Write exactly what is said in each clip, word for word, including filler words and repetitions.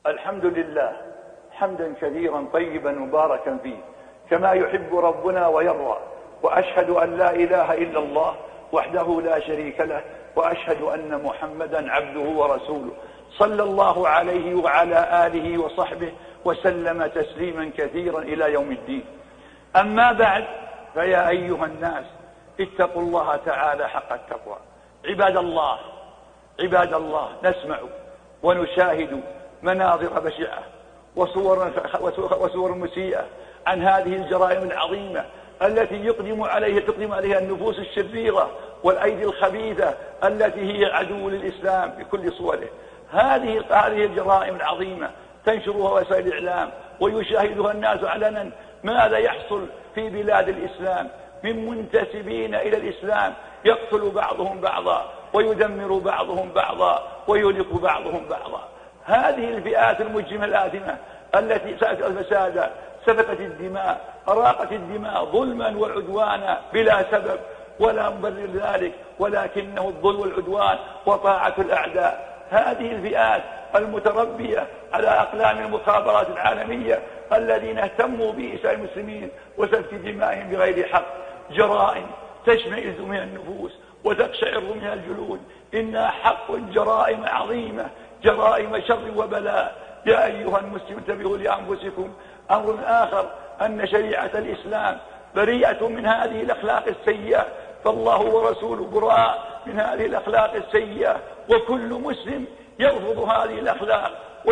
الحمد لله حمدا كثيرا طيبا مباركا فيه كما يحب ربنا ويرضى، وأشهد أن لا إله إلا الله وحده لا شريك له، وأشهد أن محمدا عبده ورسوله صلى الله عليه وعلى آله وصحبه وسلم تسليما كثيرا إلى يوم الدين. أما بعد، فيا أيها الناس اتقوا الله تعالى حق التقوى. عباد الله عباد الله نسمع ونشاهد مناظر بشعة وصور, وصور مسيئة عن هذه الجرائم العظيمة التي يقدم عليها تقدم عليها النفوس الشريرة والأيدي الخبيثة التي هي عدو للإسلام بكل صوره. هذه هذه الجرائم العظيمة تنشرها وسائل الإعلام ويشاهدها الناس علنا. ماذا يحصل في بلاد الإسلام من منتسبين إلى الإسلام؟ يقتل بعضهم بعضا ويدمر بعضهم بعضا ويهلك بعضهم بعضا. هذه الفئات المجرمة الآثمة التي سألت الفساد، سفكت الدماء، أراقت الدماء ظلما وعدوانا بلا سبب ولا مبرر ذلك، ولكنه الظلم والعدوان وطاعة الأعداء. هذه الفئات المتربية على أقلام المخابرات العالمية الذين اهتموا بإساءة المسلمين وسفك دمائهم بغير حق، جرائم تشمئز منها النفوس وتقشعر منها الجلود. إنها حق جرائم عظيمة، جرائم شر وبلاء. يا أيها المسلمون انتبهوا لأنفسكم. أمر آخر أن شريعة الإسلام بريئة من هذه الأخلاق السيئة، فالله ورسوله براء من هذه الأخلاق السيئة، وكل مسلم يرفض هذه الأخلاق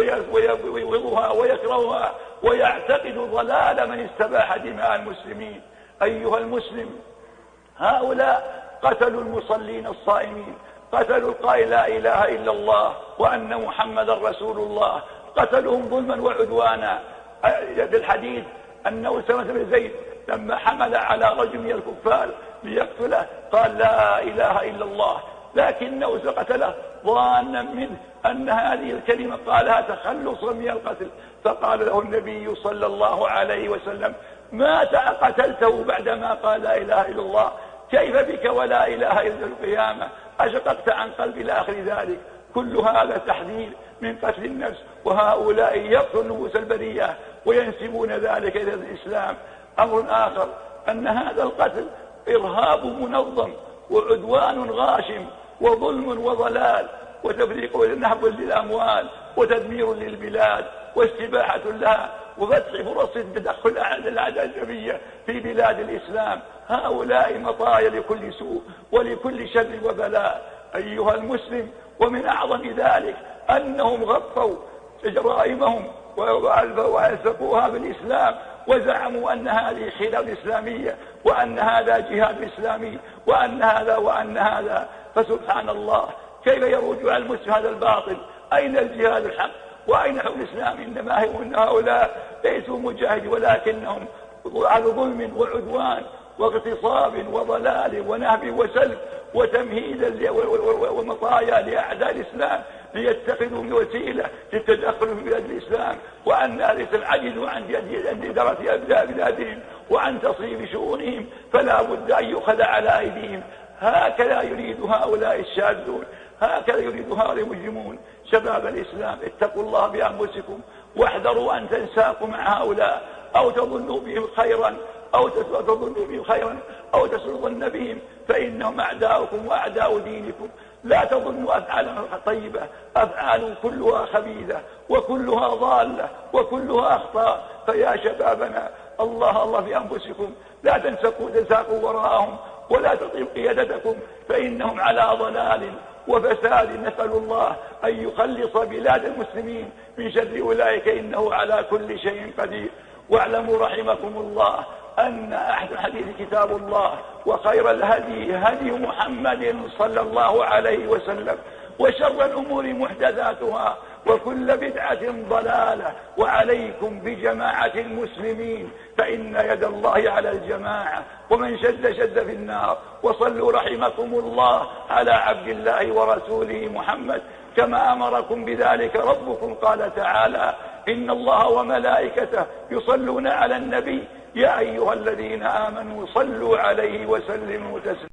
ويبغضها ويكرهها ويعتقد ضلال من استباح دماء المسلمين. أيها المسلم، هؤلاء قتلوا المصلين الصائمين، قتلوا القائل لا إله إلا الله وأن محمد رسول الله، قتلهم ظلما وعدوانا. في الحديث أن أسامة بن زيد لما حمل على رجل من الكفار ليقتله قال لا إله إلا الله، لكنه قتله ظانا منه أن هذه الكلمة قالها تخلصا من القتل، فقال له النبي صلى الله عليه وسلم ما قتلته بعدما قال لا إله إلا الله؟ كيف بك ولا إله إلا القيامة؟ أشققت عن قلبي إلى آخر ذلك. كل هذا تحذير من قتل النفس، وهؤلاء يقتلون النفوس البرية وينسبون ذلك إلى الإسلام. أمر آخر أن هذا القتل إرهاب منظم وعدوان غاشم وظلم وضلال وتفريق ونهب للأموال وتدمير للبلاد واستباحة لها وفتح فرص التدخل الأعداء الأجنبية في بلاد الإسلام. هؤلاء مطايا لكل سوء ولكل شر وبلاء. أيها المسلم، ومن أعظم ذلك أنهم غطوا جرائمهم وألزقوها بالإسلام وزعموا أن هذه خلاف إسلامية وأن هذا جهاد إسلامي وأن هذا وأن هذا. فسبحان الله، كيف يروج على المسلم هذا الباطل؟ أين الجهاد الحق وأين حكم الإسلام؟ إنما هم هؤلاء ليسوا مجاهد ولكنهم على ظلم وعدوان واغتصاب وضلال ونهب وسلب وتمهيد ومطايا لأعداء الإسلام ليتخذوا من وسيلة للتدخل في بلاد الإسلام، وأن الإسلام عجزوا عن إدارة أبناء بلادهم وعن تصريف شؤونهم، فلا بد أن يؤخذ على أيديهم. هكذا يريد هؤلاء الشاذون، هكذا يريد هؤلاء المجرمون. شباب الإسلام، اتقوا الله بأنفسكم واحذروا أن تنساقوا مع هؤلاء أو تظنوا بهم خيرا أو تظنوا بهم خيرا أو تسروا ظن بهم، فإنهم أعداؤكم وأعداء دينكم. لا تظنوا أفعالهم طيبة، أفعال كلها خبيثة وكلها ضالة وكلها أخطاء. فيا شبابنا، الله الله في أنفسكم، لا تنسقوا تنساقوا وراءهم ولا تطيعوا قيادتكم، فإنهم على ضلال وفساد. نسأل الله أن يخلص بلاد المسلمين من شر أولئك، إنه على كل شيء قدير. واعلموا رحمكم الله أن أحسن الحديث كتاب الله، وخير الهدي هدي محمد صلى الله عليه وسلم، وشر الأمور محدثاتها، وكل بدعة ضلالة. وعليكم بجماعة المسلمين، فإن يد الله على الجماعة، ومن شد شد في النار. وصلوا رحمكم الله على عبد الله ورسوله محمد كما أمركم بذلك ربكم. قال تعالى إن الله وملائكته يصلون على النبي يا أيها الذين آمنوا صلوا عليه وسلموا تسليما.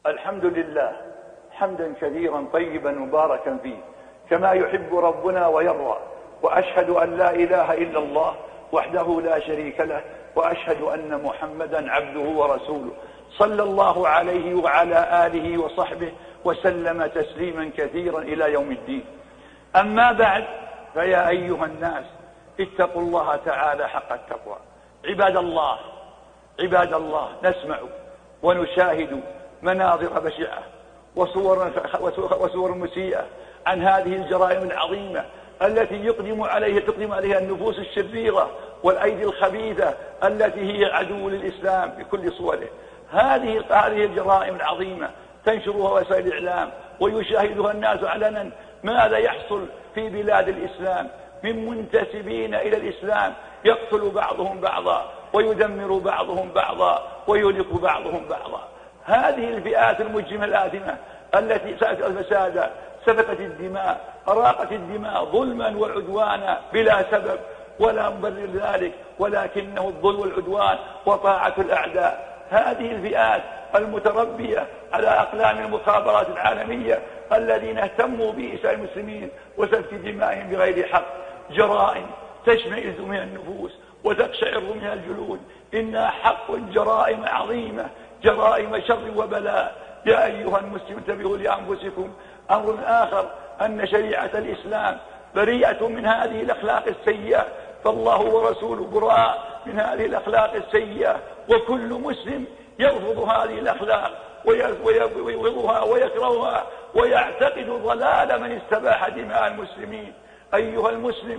الحمد لله حمدا كثيرا طيبا مباركا فيه كما يحب ربنا ويرضى، وأشهد أن لا إله إلا الله وحده لا شريك له، وأشهد أن محمدا عبده ورسوله صلى الله عليه وعلى آله وصحبه وسلم تسليما كثيرا إلى يوم الدين. أما بعد، فيا أيها الناس اتقوا الله تعالى حق التقوى. عباد الله عباد الله نسمع ونشاهد مناظر بشعة وصور, وصور مسيئة عن هذه الجرائم العظيمة التي يقدم عليها تقدم عليها النفوس الشريرة والأيدي الخبيثة التي هي عدو للإسلام بكل صوره. هذه هذه الجرائم العظيمة تنشرها وسائل الإعلام ويشاهدها الناس علنا. ماذا يحصل في بلاد الإسلام من منتسبين إلى الإسلام؟ يقتل بعضهم بعضا ويدمر بعضهم بعضا ويهلك بعضهم بعضا. هذه الفئات المجرمة الآثمة التي سأت الفساد، سفكت الدماء، أراقت الدماء ظلما وعدوانا بلا سبب ولا مبرر ذلك، ولكنه الظلم والعدوان وطاعة الأعداء. هذه الفئات المتربية على أقلام المخابرات العالمية الذين اهتموا بإساءة المسلمين وسفك دمائهم بغير حق، جرائم تشمئز من النفوس وتقشعر منها الجلود. إنها حق جرائم عظيمة، جرائم شر وبلاء. يا أيها المسلمون انتبهوا لأنفسكم. أمر آخر أن شريعة الإسلام بريئة من هذه الأخلاق السيئة، فالله ورسوله براء من هذه الأخلاق السيئة، وكل مسلم يرفض هذه الأخلاق ويبغضها ويكرهها ويعتقد ضلال من استباح دماء المسلمين. أيها المسلم،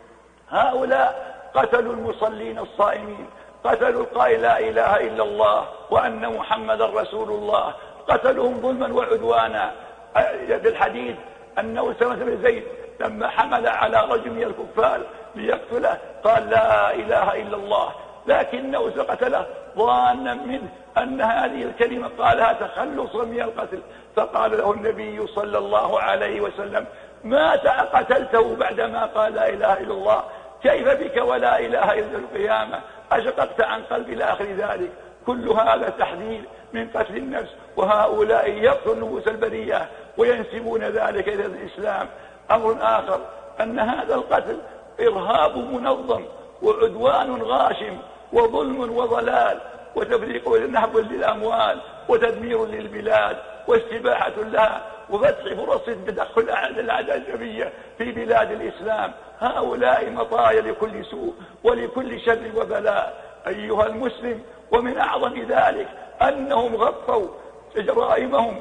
هؤلاء قتلوا المصلين الصائمين، قتلوا القائل لا إله إلا الله وأن محمد رسول الله، قتلهم ظلما وعدوانا. بالحديث أن أسامة بن زيد لما حمل على رجل من الكفار ليقتله قال لا إله إلا الله، لكنه قتله ظانا منه أن هذه الكلمة قالها تخلصا من القتل، فقال له النبي صلى الله عليه وسلم مات قتلته بعدما قال لا إله إلا الله، كيف بك ولا إله إلا القيامة؟ أشققت عن قلب إلى آخر ذلك. كل هذا تحذير من قتل النفس، وهؤلاء يقتلوا النفوس البرية وينسبون ذلك إلى الإسلام. أمر آخر أن هذا القتل إرهاب منظم وعدوان غاشم وظلم وضلال وتفريق ونهب للأموال وتدمير للبلاد واستباحة لها وفتح فرص تدخل الأعداء الجميع في بلاد الإسلام. هؤلاء مطايا لكل سوء ولكل شر وبلاء. أيها المسلم، ومن أعظم ذلك أنهم غطوا جرائمهم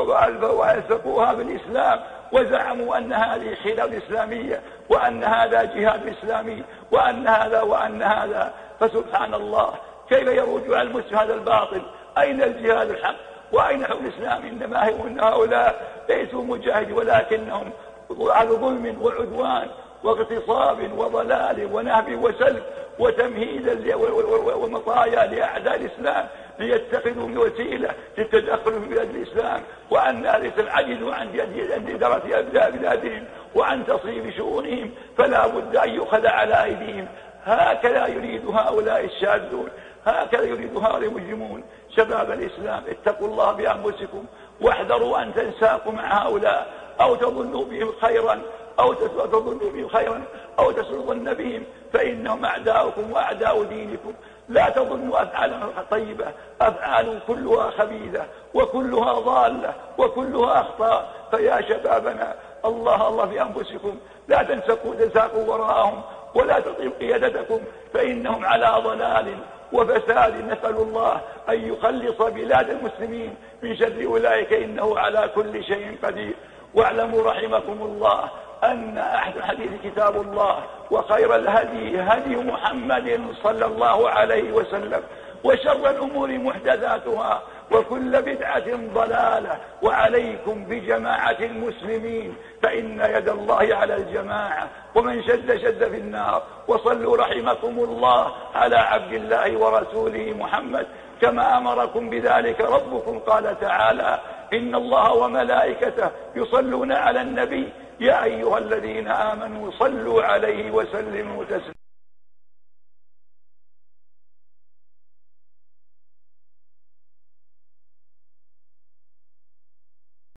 وألزقوها بالإسلام وزعموا أن هذه خلافة إسلامية وأن هذا جهاد إسلامي وأن هذا وأن هذا. فسبحان الله، كيف يروج على المسلم هذا الباطل؟ أين الجهاد الحق وأين حكم الإسلام؟ إنما هم هؤلاء ليسوا مجاهدين ولكنهم على ظلم وعدوان واغتصاب وضلال ونهب وسلب وتمهيد ومطايا لأعداء الإسلام ليتخذوا من وسيلة للتدخل في بلاد الإسلام، وأن ليس العجز عن إدارة أبناء بلادهم وعن تصريف شؤونهم، فلا بد أن يؤخذ على أيديهم. هكذا يريد هؤلاء الشاذون، هكذا يريد هؤلاء المجرمون. شباب الإسلام، اتقوا الله بأنفسكم واحذروا أن تنساقوا مع هؤلاء أو تظنوا بهم خيرا أو تظنوا بهم خيرا أو تسرضن بهم، فإنهم أعداؤكم وأعداء دينكم. لا تظنوا أفعالهم طيبة، أفعال كلها خبيثة وكلها ضالة وكلها أخطاء. فيا شبابنا، الله الله في أنفسكم، لا تنسقوا تنساقوا وراءهم ولا تطيعوا قيادتكم، فإنهم على ضلال وفساد. نسأل الله أن يخلص بلاد المسلمين من شر أولئك، إنه على كل شيء قدير. واعلموا رحمكم الله أن أحسن الحديث كتاب الله، وخير الهدي هدي محمد صلى الله عليه وسلم، وشر الأمور محدثاتها، وكل بدعة ضلالة. وعليكم بجماعة المسلمين، فإن يد الله على الجماعة، ومن شد شد في النار. وصلوا رحمكم الله على عبد الله ورسوله محمد كما أمركم بذلك ربكم. قال تعالى: إن الله وملائكته يصلون على النبي يا أيها الذين آمنوا صلوا عليه وسلموا تسليما.